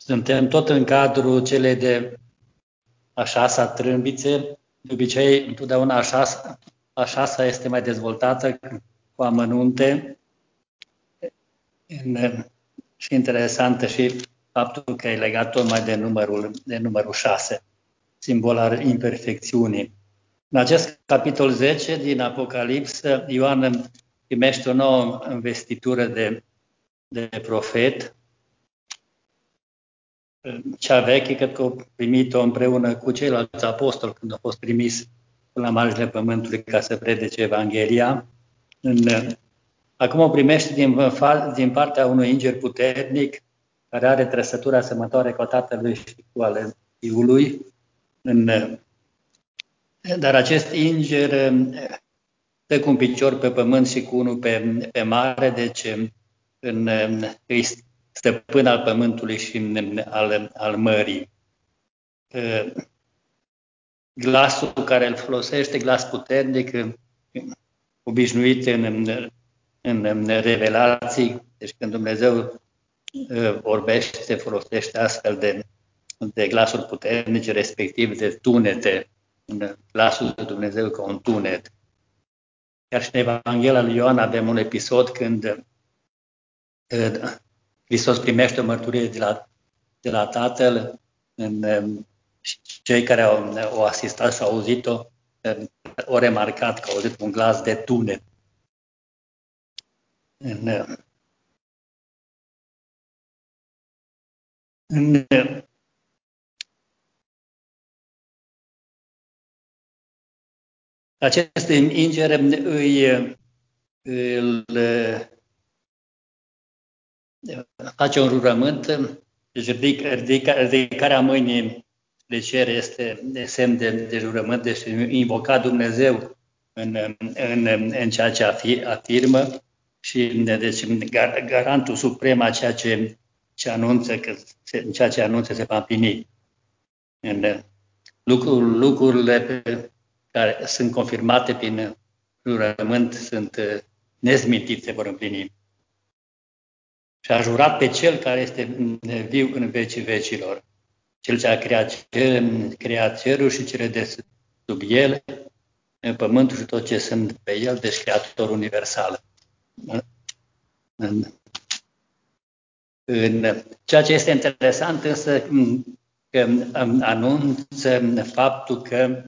Suntem tot în cadrul celei de a șasea trâmbițe. De obicei, întotdeauna a șasea este mai dezvoltată cu amănunte și interesantă și faptul că e legat tocmai de numărul 6, simbol al imperfecțiunii. În acest capitol 10 din Apocalipsă, Ioan primește o nouă investitură de profet. Cea veche, cred că au primit-o împreună cu ceilalți apostoli când au fost primiți la marginile pământului ca să predice Evanghelia. Acum o primește din partea unui înger puternic care are trăsătura asemănătoare cu a Tatălui și cu ale Fiului. Dar acest înger stă cu un picior pe pământ și cu unul pe mare, deci îi stăpân al pământului și al mării. Glasul care îl folosește, glas puternic, obișnuit în revelații, deci când Dumnezeu vorbește, se folosește astfel de glasuri puternice, respectiv de tunete, glasul de Dumnezeu ca un tunet. Chiar și în Evanghelia lui Ioan avem un episod când Hristos primește o mărturie de la Tatăl, și cei care au asistat și au auzit-o au remarcat că au auzit un glas de tunet. Acest înger îl face un rugământ, deci ridicarea mâinii de cer este semn de jurământ, deci invoca Dumnezeu în ceea ce afirmă și deci garantul suprem a ceea ce anunță se va împlini. Lucrurile care sunt confirmate prin jurământ sunt nezmintite, se vor împlini. Și a jurat pe Cel care este viu în vecii vecilor, Cel ce a creat cerul și cele de sub el, pământul și tot ce sunt pe el, deci Creator universal. Ceea ce este interesant însă că anunță faptul că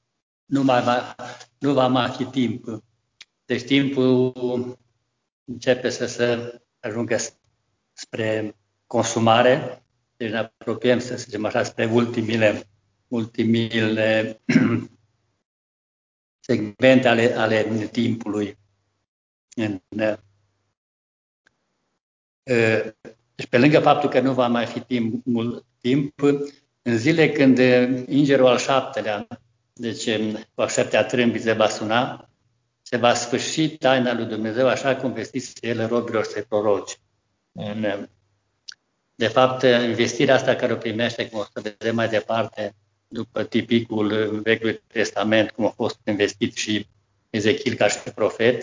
nu va mai fi timp. Deci timpul începe să se ajungă spre consumare, deci ne apropiem, să zicem așa, spre ultimile segmente ale timpului. Deci pe lângă faptul că nu va mai fi mult timp, în zile când îngerul al șaptelea, deci cu a șaptea trâmbiță va suna, se va sfârși taina lui Dumnezeu așa cum vestise el robilor săi proroci. De fapt, investirea asta care o primește, cum o să vedem mai departe, după tipicul Vechiului Testament, cum a fost investit și Ezechiel ca și profet,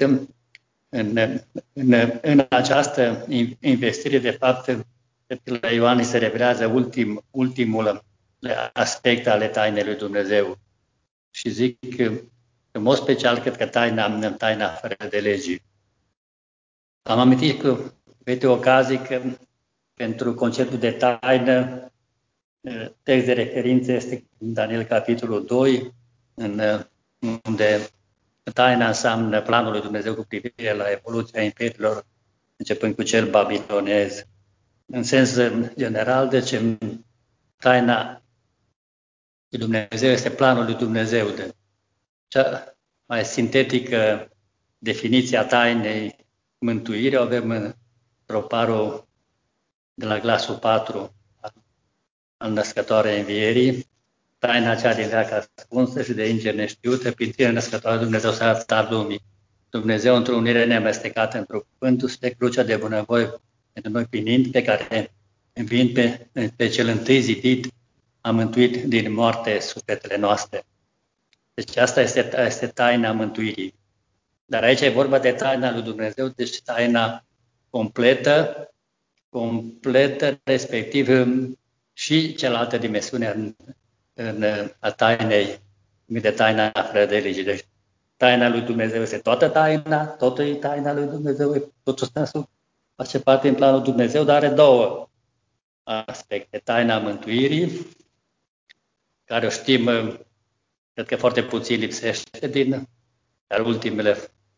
în această investire, de fapt, la Ioan se revelează ultimul aspect ale tainei lui Dumnezeu. Și zic, în mod special, cred că taina fără de legii. Am amintit cu câte ocazii că pentru conceptul de taină, text de referință este Daniel capitolul 2, unde taina înseamnă planul lui Dumnezeu cu privire la evoluția imperiilor, începând cu cel babilonez. În sens general, deci taina lui Dumnezeu este planul lui Dumnezeu. Cea mai sintetică definiția tainei mântuirii o avem în troparul de la glasul 4 al Născătoarei Învierii, taina cea din veac ascunsă și de înger neștiută, prin tine Născătoare Dumnezeu s-a arătat lumii. Dumnezeu într-o unire neamestecată într-o cuvântul spre crucea de bunăvoie pentru noi primind, pe care înviind pe cel întâi zidit, a mântuit din moarte sufletele noastre. Deci asta este taina mântuirii. Dar aici e vorba de taina lui Dumnezeu, deci taina completă, respectiv și cealaltă dimensiune a tainei, de taina fără de lege. Deci taina lui Dumnezeu este toată taina, totul e taina lui Dumnezeu, totul face parte în planul Dumnezeu, dar are două aspecte. Taina mântuirii, care o știm, cred că foarte puțin lipsește dar ultimele,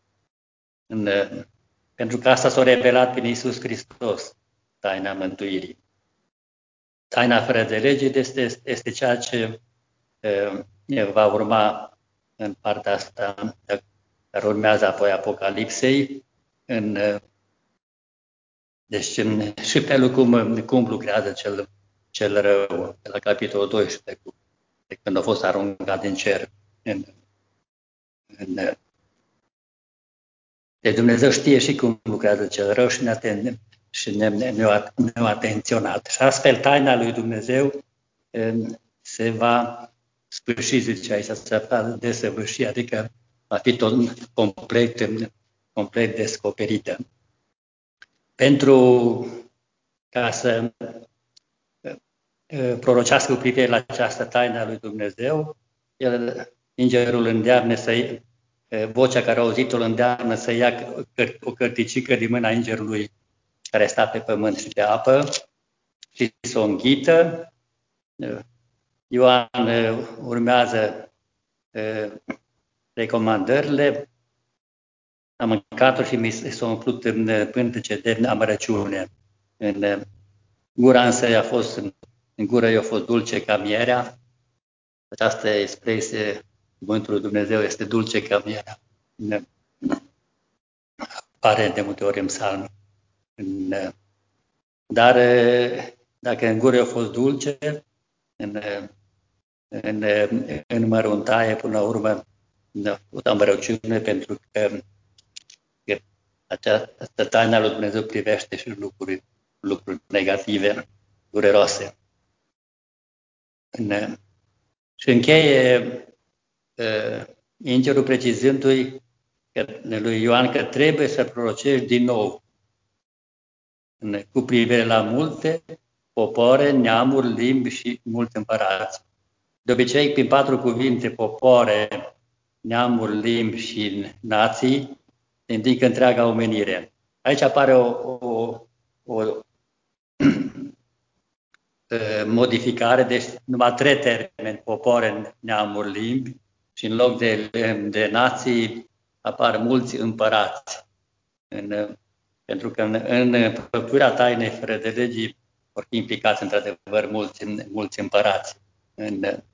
pentru că asta s-a revelat prin Iisus Hristos, taina mântuirii. Taina fără de lege este ceea ce va urma în partea asta, care urmează apoi Apocalipsei, deci și felul cum lucrează cel rău, la capitolul 12, de când a fost aruncat din cer. Deci Dumnezeu știe și cum lucrează cel rău și ne-a atenționat. Și astfel taina lui Dumnezeu se va sfârși, zice aici, se va desăvârși, adică va fi tot complet descoperită. Pentru ca să prorocească cu privire la această taină a lui Dumnezeu, îngerul îndeamnă vocea care a auzit-o îndeamnă să ia o cărticică din mâna îngerului care sta pe pământ și pe apă și să o înghită. Ioan urmează recomandările, am mâncat-o și mi s-a umplut în pântece de amărăciune. În gura însă în gură i-a fost dulce ca mierea. Această expresie, cuvântul lui Dumnezeu este dulce ca mierea. Apare de multe ori în psalm. Dar dacă în gură a fost dulce, în măruntaie, până la urmă, o amărăciune, pentru că această taină lui Dumnezeu privește și lucruri negative, dureroase. Și încheie îngerul precizându-i lui Ioan că trebuie să prorocești din nou cu privire la multe popoare, neamuri, limbi și mulți împărați. De obicei, prin 4 cuvinte, popoare, neamuri, limbi și nații, se indică întreaga omenire. Aici apare o modificare, deci numai 3 termeni, popoare, neamuri, limbi, și în loc de nații apar mulți împărați. Pentru că în făptuirea tainei fără de legii vor fi implicați într-adevăr mulți împărați.